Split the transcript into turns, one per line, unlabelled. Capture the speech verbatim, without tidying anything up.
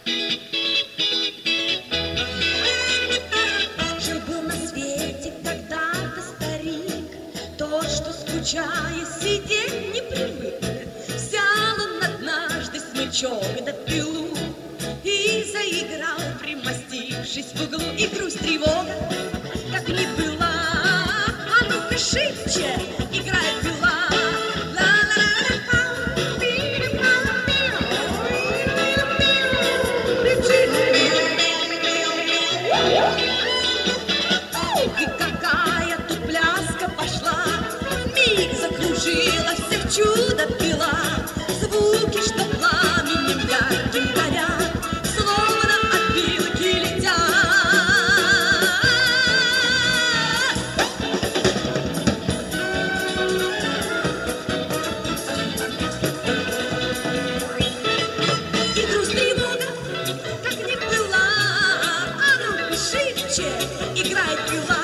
Жил-был на свете когда-то старик, тот, что, скучая, сидеть не привык. Взял он однажды смычок да пилу и заиграл, примостившись в углу. И грусть, тревога, как не была, а ну-ка шибче, играет пила. И какая тут пляска пошла, вмиг закружила всех чудо-пила. Звуки, что пламенем ярким горят, словно опилки летят. И грусть, тревога, как не была, а ну шибче, играет пила.